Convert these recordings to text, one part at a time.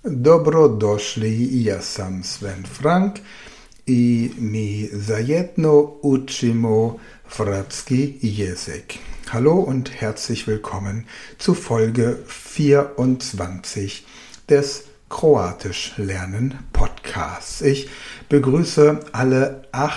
Dobrodošli, ja sam Sven Frank i mi zajedno učimo hrvatski jezik. Hallo und herzlich willkommen zu Folge 24 des Kroatisch Lernen Podcasts. Ich begrüße alle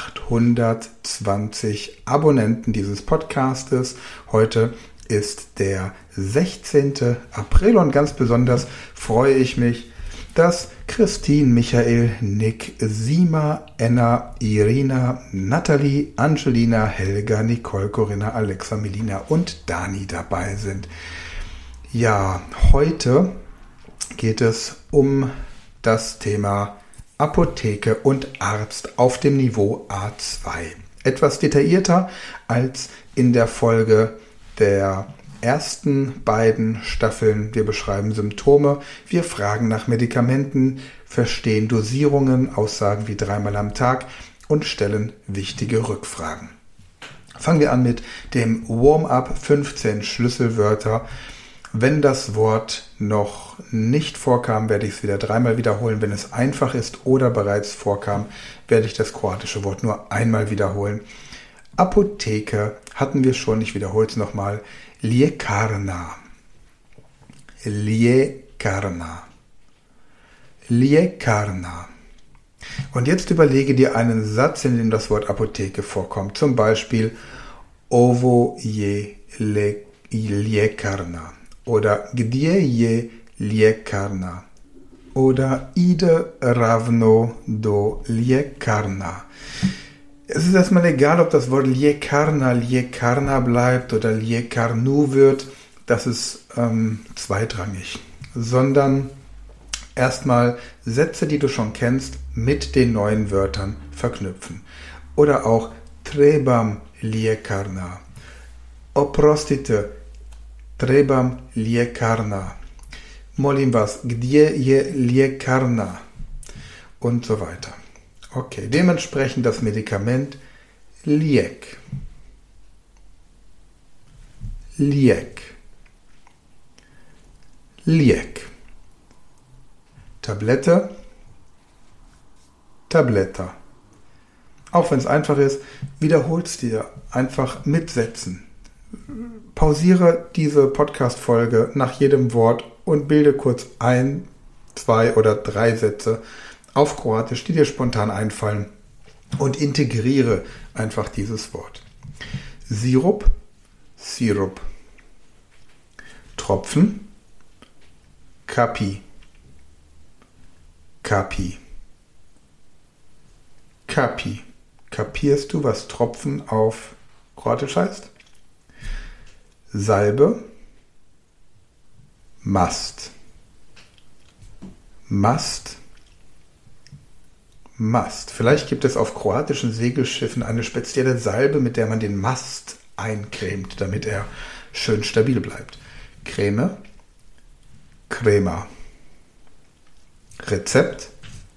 820 Abonnenten dieses Podcastes. Heute ist der 16. April und ganz besonders freue ich mich, dass Christine, Michael, Nick, Sima, Enna, Irina, Nathalie, Angelina, Helga, Nicole, Corinna, Alexa, Melina und Dani dabei sind. Ja, heute geht es um das Thema Apotheke und Arzt auf dem Niveau A2. Etwas detaillierter als in der Folge der ersten beiden Staffeln. Wir beschreiben Symptome, wir fragen nach Medikamenten, verstehen Dosierungen, Aussagen wie 3-mal am Tag und stellen wichtige Rückfragen. Fangen wir an mit dem Warm-up 15 Schlüsselwörter. Wenn das Wort noch nicht vorkam, werde ich es wieder 3-mal wiederholen. Wenn es einfach ist oder bereits vorkam, werde ich das kroatische Wort nur einmal wiederholen. Apotheke hatten wir schon, ich wiederhole es nochmal. Ljekarna. Ljekarna. Ljekarna. Und jetzt überlege dir einen Satz, in dem das Wort Apotheke vorkommt. Zum Beispiel Ovo je ljekarna. Oder Gdje je ljekarna. Oder Ide ravno do ljekarna. Es ist erstmal egal, ob das Wort Ljekarna bleibt oder Ljekarnu wird. Das ist zweitrangig. Sondern erstmal Sätze, die du schon kennst, mit den neuen Wörtern verknüpfen. Oder auch Trebam ljekarna. Oprostite, trebam ljekarna. Molim vas, gdje je ljekarna? Und so weiter. Okay, dementsprechend das Medikament Lijek. Lijek. Lijek. Tablette. Tabletta. Auch wenn es einfach ist, wiederhol's dir einfach mit Sätzen. Pausiere diese Podcast-Folge nach jedem Wort und bilde kurz 1, 2 oder 3 Sätze auf Kroatisch, die dir spontan einfallen, und integriere einfach dieses Wort. Sirup, Sirup. Tropfen, Kapi, Kapi, Kapi. Kapierst du, was Tropfen auf Kroatisch heißt? Salbe, Mast, Mast, Mast. Vielleicht gibt es auf kroatischen Segelschiffen eine spezielle Salbe, mit der man den Mast eincremt, damit er schön stabil bleibt. Creme, Crema. Rezept,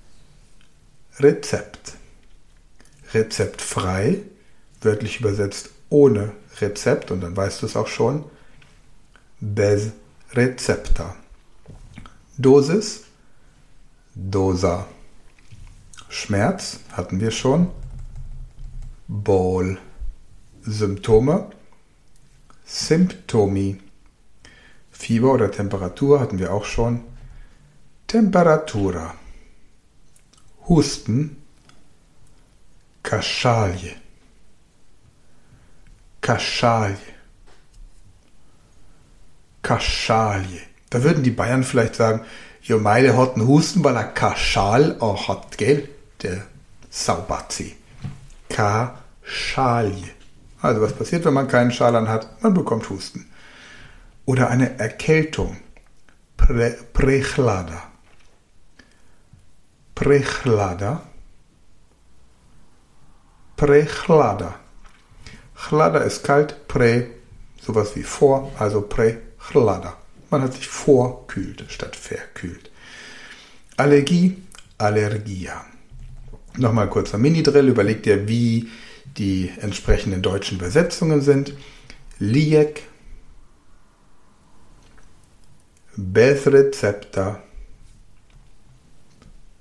Rezept. Rezeptfrei, wörtlich übersetzt ohne Rezept, und dann weißt du es auch schon. Bez recepta. Dosis, Dosa. Schmerz hatten wir schon. Bol. Symptome. Symptomi. Fieber oder Temperatur hatten wir auch schon. Temperatura. Husten. Kašalje. Kašalje. Kašalje. Da würden die Bayern vielleicht sagen, jo, meine hat einen Husten, weil er Kaschal auch hat, gell? Der Saubazi. Kašalje. Also was passiert, wenn man keinen Schal an hat? Man bekommt Husten. Oder eine Erkältung. Prechlada. Prechlada. Prechlada. Chlada ist kalt, sowas wie vor, also prechlada. Man hat sich vorkühlt statt verkühlt. Allergie, Allergia. Nochmal kurzer Mini-Drill, überleg dir, wie die entsprechenden deutschen Übersetzungen sind. Lijek, bez recepta,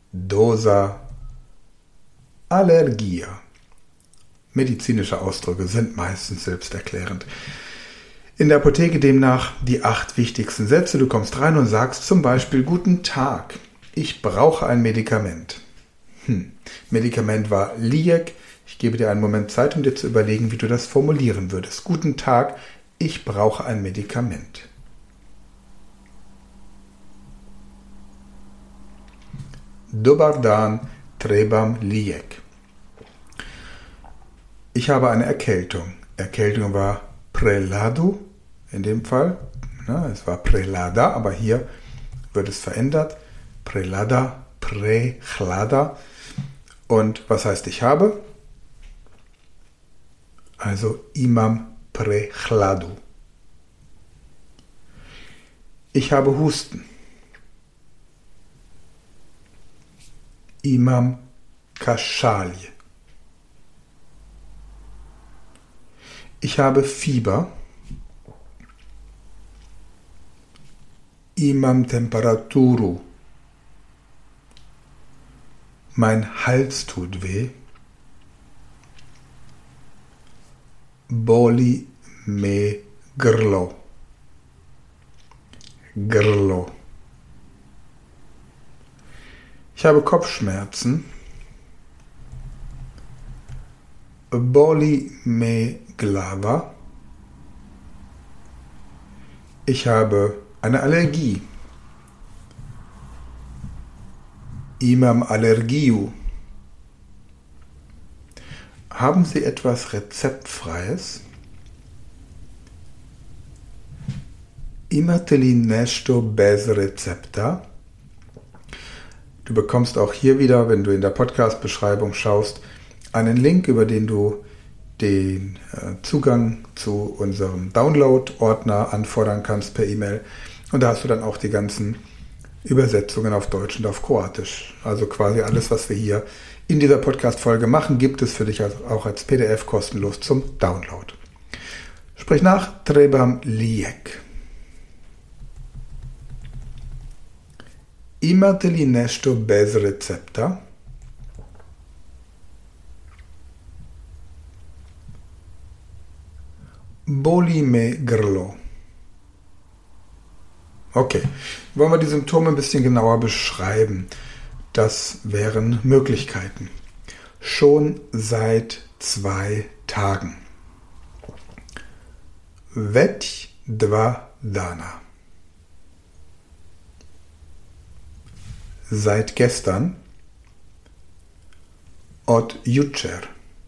dosa, allergia. Medizinische Ausdrücke sind meistens selbsterklärend. In der Apotheke demnach die 8 wichtigsten Sätze. Du kommst rein und sagst zum Beispiel: Guten Tag, ich brauche ein Medikament. Medikament war Liek. Ich gebe dir einen Moment Zeit, um dir zu überlegen, wie du das formulieren würdest. Guten Tag, ich brauche ein Medikament. Dobar dan, trebam lijek. Ich habe eine Erkältung. Erkältung war preladu in dem Fall. Es war prelada, aber hier wird es verändert. Prelada, prechlada. Und was heißt ich habe? Also imam prechladu. Ich habe Husten. Imam kashalje. Ich habe Fieber. Imam temperaturu. Mein Hals tut weh. Boli me grlo. Grlo. Ich habe Kopfschmerzen. Boli me glava. Ich habe eine Allergie. Imam allergiu. Haben Sie etwas Rezeptfreies? Imate li nešto bez recepta? Du bekommst auch hier wieder, wenn du in der Podcast-Beschreibung schaust, einen Link, über den du den Zugang zu unserem Download-Ordner anfordern kannst per E-Mail. Und da hast du dann auch die ganzen Übersetzungen auf Deutsch und auf Kroatisch. Also quasi alles, was wir hier in dieser Podcast-Folge machen, gibt es für dich auch als PDF kostenlos zum Download. Sprich nach: Trebam lijek. Imate li nešto bez recepta? Boli me grlo. Okay, wollen wir die Symptome ein bisschen genauer beschreiben? Das wären Möglichkeiten. Schon seit 2 Tagen. Već 2 dana. Seit gestern. Od jučer.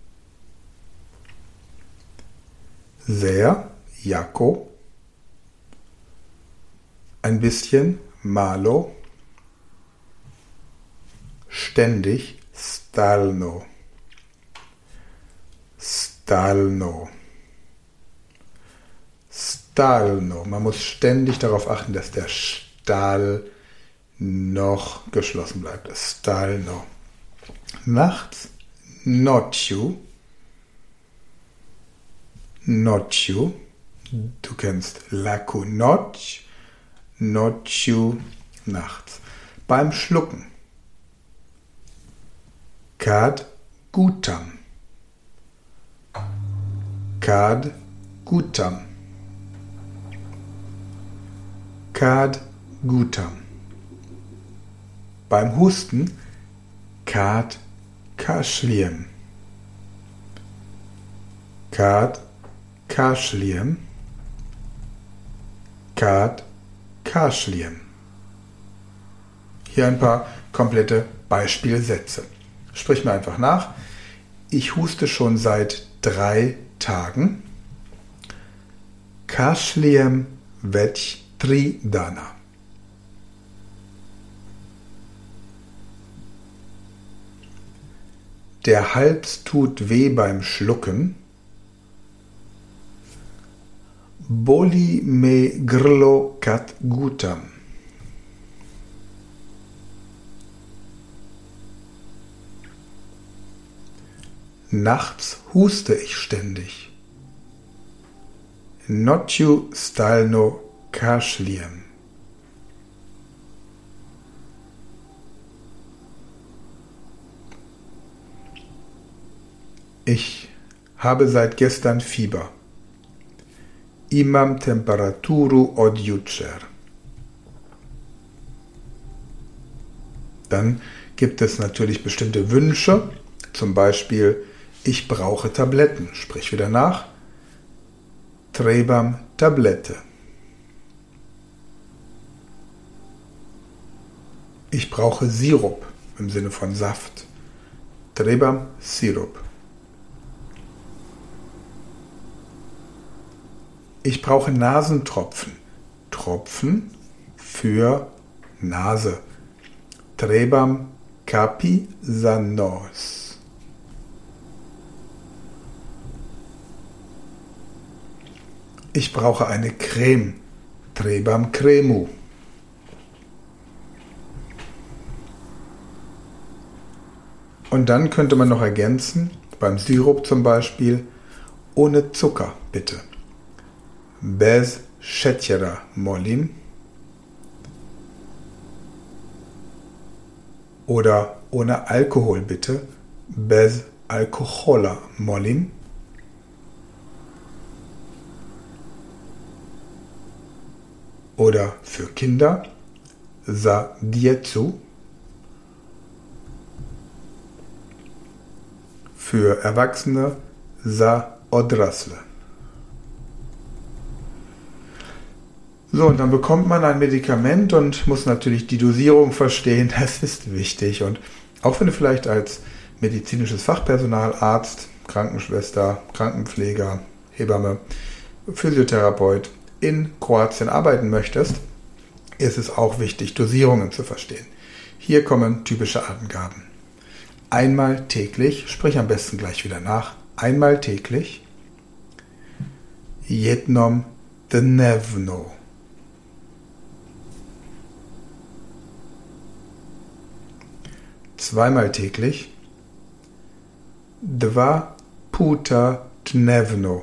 Sehr, jako. Ein bisschen, malo. Ständig, stalno. Stalno. Stalno. Man muss ständig darauf achten, dass der Stahl noch geschlossen bleibt. Stalno. Nachts, nocciu. Nocciu. Du kennst laku noc. Nocciu, nachts. Beim Schlucken. Kad gutam. Kad gutam. Kad gutam. Beim Husten. Kad kašljem. Kad kašljem. Kad kašljem. Hier ein paar komplette Beispielsätze. Sprich mir einfach nach. Ich huste schon seit 3 Tagen. Kašljem već 3 dana. Der Hals tut weh beim Schlucken. Boli me grlo kad gutam. Nachts huste ich ständig. Nocciu stalno kašljem. Ich habe seit gestern Fieber. Imam temperaturu od jučer. Dann gibt es natürlich bestimmte Wünsche, zum Beispiel ich brauche Tabletten. Sprich wieder nach. Trebam tablete. Ich brauche Sirup im Sinne von Saft. Trebam sirup. Ich brauche Nasentropfen. Tropfen für Nase. Trebam kapi za nos. Ich brauche eine Creme. Trebam kremu. Und dann könnte man noch ergänzen, beim Sirup zum Beispiel, ohne Zucker, bitte. Bez šećera, molim. Oder ohne Alkohol, bitte. Bez alkohola, molim. Oder für Kinder, za djecu. Für Erwachsene, za odrasle. So, und dann bekommt man ein Medikament und muss natürlich die Dosierung verstehen. Das ist wichtig. Und auch wenn du vielleicht als medizinisches Fachpersonal, Arzt, Krankenschwester, Krankenpfleger, Hebamme, Physiotherapeut in Kroatien arbeiten möchtest, ist es auch wichtig, Dosierungen zu verstehen. Hier kommen typische Angaben. Einmal täglich, sprich am besten gleich wieder nach, einmal täglich, jednom dnevno. Zweimal täglich, dva puta dnevno.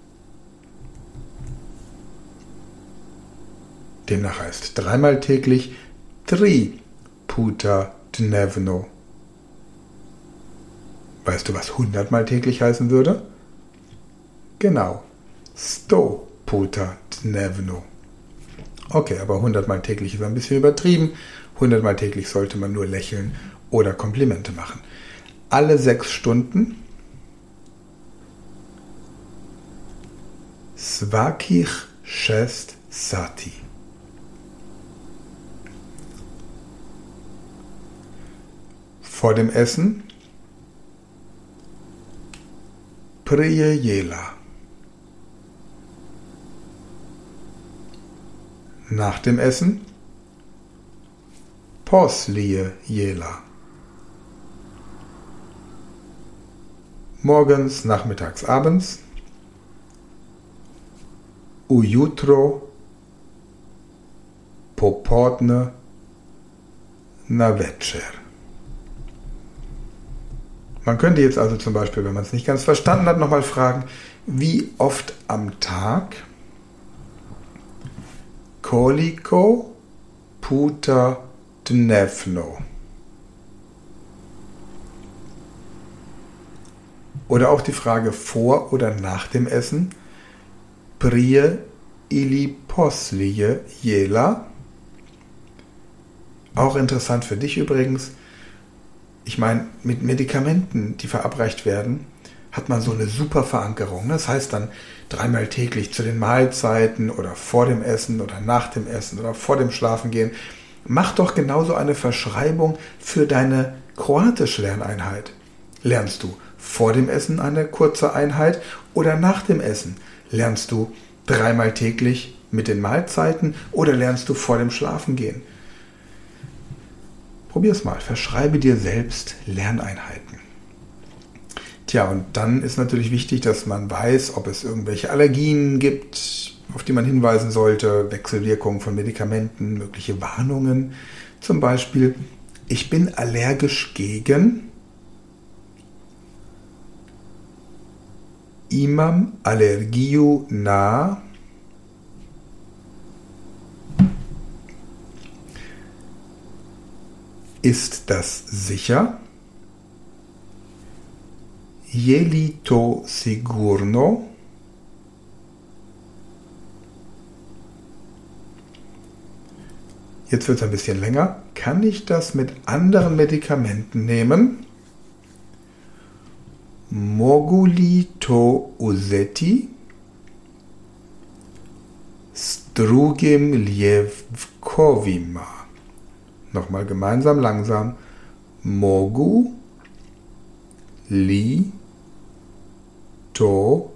Demnach heißt dreimal täglich, tri puta dnevno. Weißt du, was 100-mal täglich heißen würde? Genau, sto puta dnevno. Okay, aber 100-mal täglich ist ein bisschen übertrieben. 100-mal täglich sollte man nur lächeln oder Komplimente machen. Alle 6 Stunden svakih šest sati. Vor dem Essen prije jela. Nach dem Essen poslije jela. Morgens, nachmittags, abends ujutro, popodne, na večer. Man könnte jetzt also zum Beispiel, wenn man es nicht ganz verstanden hat, nochmal fragen, wie oft am Tag koliko puta dnevno. Oder auch die Frage vor oder nach dem Essen, prije ili poslije jela. Auch interessant für dich übrigens. Ich meine, mit Medikamenten, die verabreicht werden, hat man so eine super Verankerung. Das heißt dann 3-mal täglich zu den Mahlzeiten oder vor dem Essen oder nach dem Essen oder vor dem Schlafengehen. Mach doch genauso eine Verschreibung für deine kroatische Lerneinheit. Lernst du vor dem Essen eine kurze Einheit oder nach dem Essen? Lernst du 3-mal täglich mit den Mahlzeiten oder lernst du vor dem Schlafengehen? Probier's mal, verschreibe dir selbst Lerneinheiten. Tja, und dann ist natürlich wichtig, dass man weiß, ob es irgendwelche Allergien gibt, auf die man hinweisen sollte, Wechselwirkungen von Medikamenten, mögliche Warnungen. Zum Beispiel, ich bin allergisch gegen Imam allergiu na Ist das sicher? Je li to sigurno? Jetzt wird es ein bisschen länger. Kann ich das mit anderen Medikamenten nehmen? Mogu li to uzeti s drugim lievkovima. Nochmal gemeinsam langsam. Mogu li to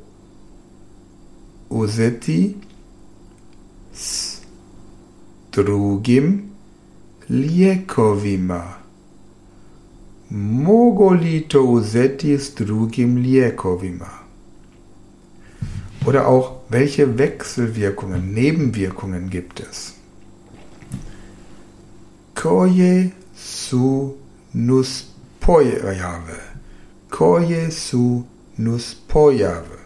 uzeti s drugim liekovima. Mogu li to uzeti s drugim liekovima. Oder auch, welche Wechselwirkungen, Nebenwirkungen gibt es? Koje su nuspojave. Koje su nuspojave.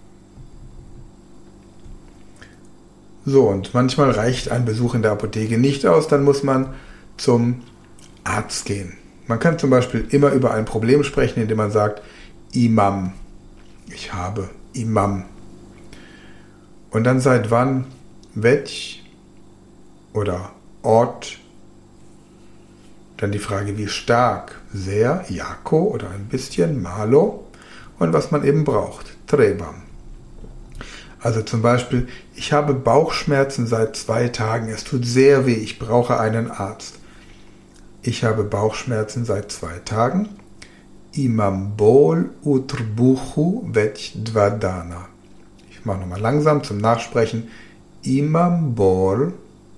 So, und manchmal reicht ein Besuch in der Apotheke nicht aus, dann muss man zum Arzt gehen. Man kann zum Beispiel immer über ein Problem sprechen, indem man sagt, Imam. Ich habe Imam. Und dann seit wann, welch oder Ort. Dann die Frage, wie stark, sehr, jako oder ein bisschen, malo. Und was man eben braucht, trebam. Also zum Beispiel, ich habe Bauchschmerzen seit 2 Tagen, es tut sehr weh, ich brauche einen Arzt. Ich habe Bauchschmerzen seit 2 Tagen. Imam bol utrbuchu već 2 dana. Ich mache nochmal langsam zum Nachsprechen. Imam bol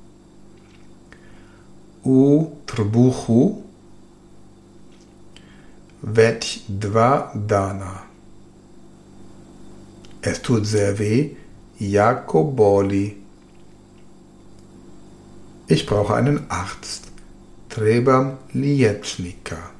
utrbuchu već 2 dana. Es tut sehr weh. Jako boli. Ich brauche einen Arzt. Trebam liječnika.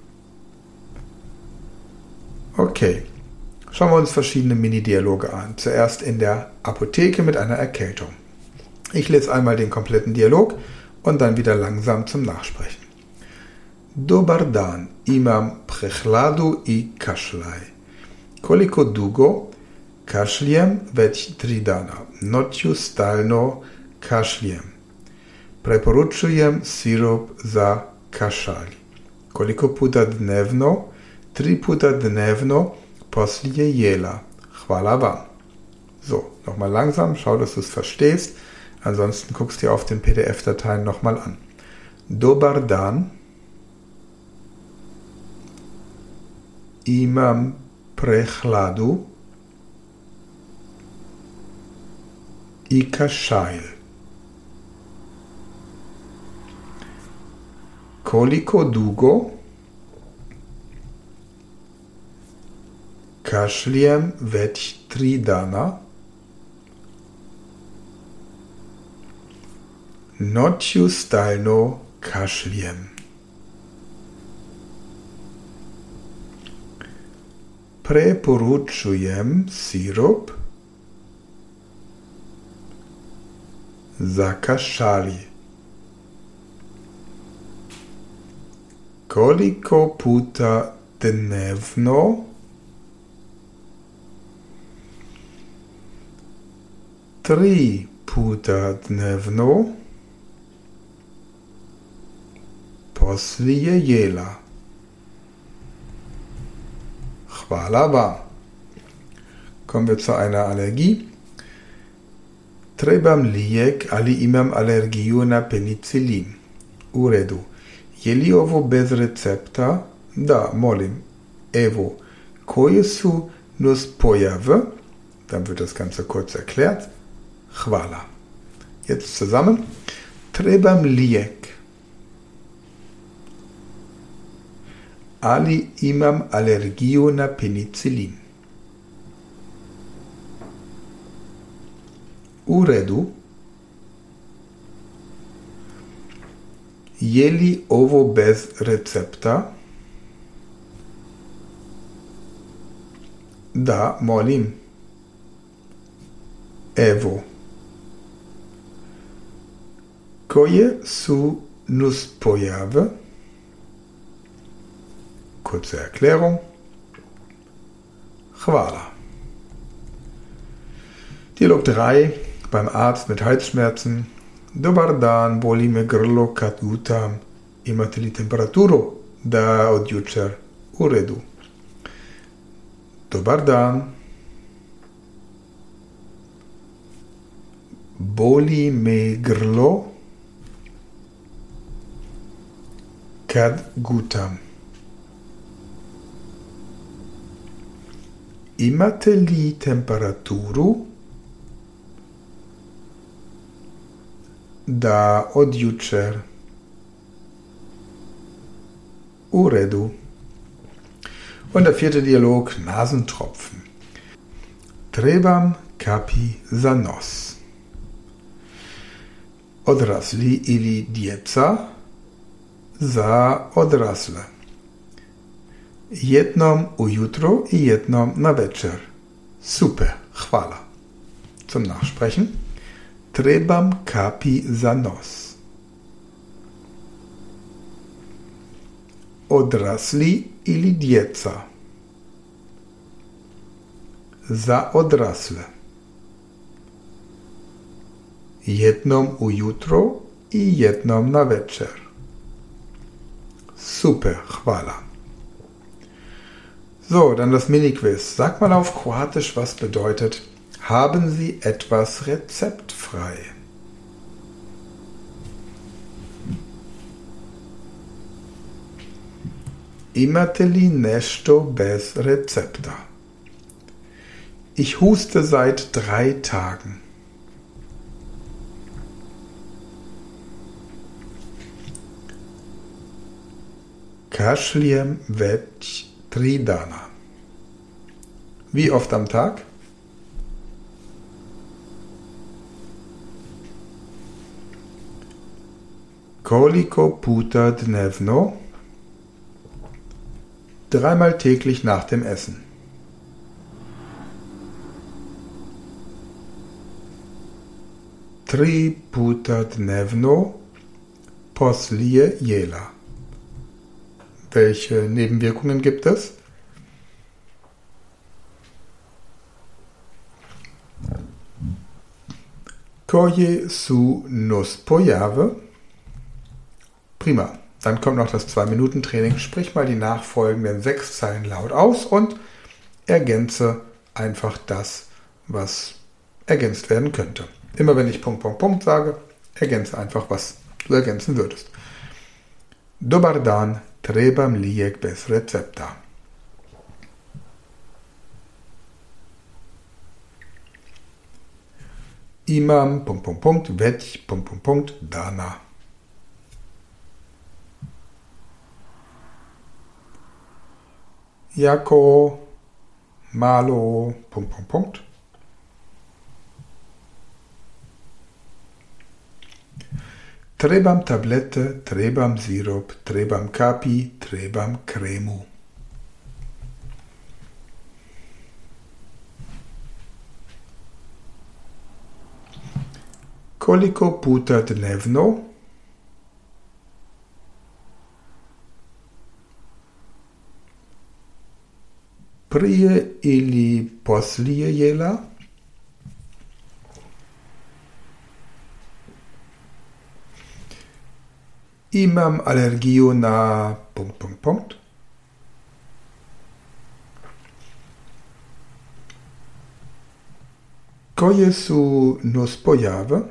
Okay, schauen wir uns verschiedene Mini-Dialoge an. Zuerst in der Apotheke mit einer Erkältung. Ich lese einmal den kompletten Dialog und dann wieder langsam zum Nachsprechen. Dobar dan, imam prechladu I kašljaj. Koliko dugo kašljem već 3 dana. Noću stalno kašljem. Preporučujem sirup za kašalj. Koliko puta dnevno? 3 puta dnevno poslije jela. Hvala vam. So, nochmal langsam, schau, dass du es verstehst. Ansonsten guckst dir auf den PDF-Dateien nochmal an. Dobar dan. Imam prechladu I kašalj. Koliko dugo kašljem već 3 dana. Noću stalno kašljem. Preporučujem sirup za kašalj. Koliko puta dnevno tri puta dnevno poslije jela. Hvala vam. Kommen wir zu einer Allergie. Trebam lijek, ali imam alergiju na penicilin. U redu. Je li ovo bez recepta? Da, molim. Evo. Koje su nuspojave? Dann wird das Ganze kurz erklärt. Hvala. Jetzt zusammen. Trebam lijek. Ali imam alergiju na penicilin. U redu. Je li ovo bez recepta? Da, molim. Evo. Koje su nuspojave? Kurze Erklärung. Chwala. Dialog 3 beim Arzt mit Halsschmerzen. Dobar dan, boli me grlo kad jutam. Imate li temperaturu da od jučer u redu? Dobar dan. Boli me grlo kad gutam. Imate li temperaturu da od jučer u redu? Und der vierte Dialog, Nasentropfen. Trebam kapi za nos. Odrasli ili djeca za odrasle. Jednom ujutro i jednom na večer. Super, hvala. Zum Nachsprechen. Trebam kapi za nos. Odrasli ili djeca za odrasle. Jednom ujutro i jednom na večer. Super, hvala. So, dann das Mini-Quiz. Sag mal auf Kroatisch, was bedeutet, haben Sie etwas rezeptfrei? Imate li nešto bez recepta? Ich huste seit 3 Tagen. Kašljem već 3 dana. Wie oft am Tag? Koliko puta dnevno? 3-mal täglich nach dem Essen. Tri puta dnevno poslije jela. Welche Nebenwirkungen gibt es? Koje su nuspojave? Prima. Dann kommt noch das 2-Minuten-Training. Sprich mal die nachfolgenden 6 Zeilen laut aus und ergänze einfach das, was ergänzt werden könnte. Immer wenn ich Punkt, Punkt, Punkt sage, ergänze einfach, was du ergänzen würdest. Dobar dan, trebam lijek bez recepta. Imam, Punkt, Punkt, Punkt, već, Punkt, Punkt, Punkt, dana. Jako, malo, Punkt, Punkt, Punkt. Trebam tablete, trebam sirop, trebam kapi, trebam kremu. Koliko puta dnevno? Prije ili poslije jela? Imam alergiju na... Punkt, Punkt, Punkt. Koje su nuspojave?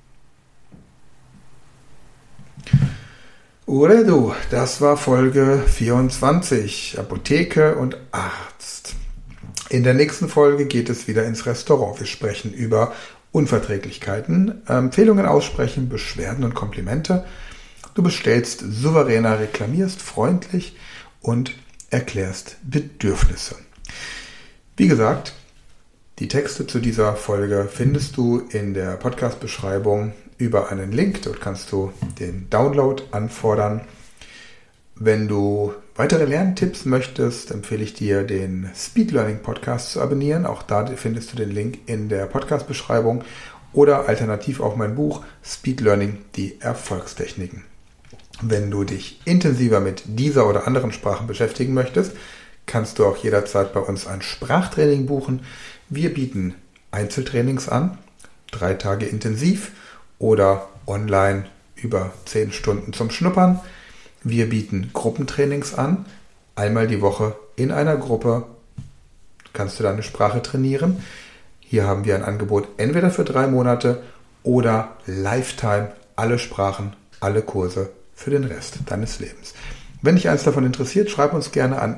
U redu, das war Folge 24, Apotheke und Arzt. In der nächsten Folge geht es wieder ins Restaurant. Wir sprechen über Unverträglichkeiten, Empfehlungen aussprechen, Beschwerden und Komplimente. Du bestellst souveräner, reklamierst freundlich und erklärst Bedürfnisse. Wie gesagt, die Texte zu dieser Folge findest du in der Podcast-Beschreibung über einen Link. Dort kannst du den Download anfordern. Wenn du weitere Lerntipps möchtest, empfehle ich dir, den Speed Learning Podcast zu abonnieren. Auch da findest du den Link in der Podcast-Beschreibung oder alternativ auch mein Buch Speed Learning, die Erfolgstechniken. Wenn du dich intensiver mit dieser oder anderen Sprachen beschäftigen möchtest, kannst du auch jederzeit bei uns ein Sprachtraining buchen. Wir bieten Einzeltrainings an, 3 Tage intensiv oder online über 10 Stunden zum Schnuppern. Wir bieten Gruppentrainings an, einmal die Woche in einer Gruppe kannst du deine Sprache trainieren. Hier haben wir ein Angebot entweder für 3 Monate oder Lifetime, alle Sprachen, alle Kurse für den Rest deines Lebens. Wenn dich eins davon interessiert, schreib uns gerne an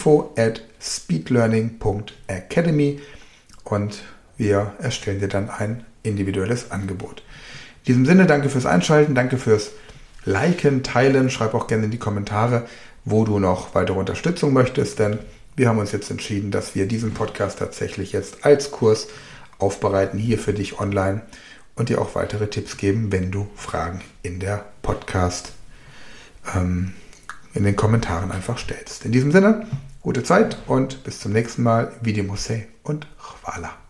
info@speedlearning.academy und wir erstellen dir dann ein individuelles Angebot. In diesem Sinne, danke fürs Einschalten, danke fürs Liken, Teilen. Schreib auch gerne in die Kommentare, wo du noch weitere Unterstützung möchtest, denn wir haben uns jetzt entschieden, dass wir diesen Podcast tatsächlich jetzt als Kurs aufbereiten, hier für dich online und dir auch weitere Tipps geben, wenn du Fragen in der Podcast in den Kommentaren einfach stellst. In diesem Sinne, gute Zeit und bis zum nächsten Mal. Vidimose und Chwala.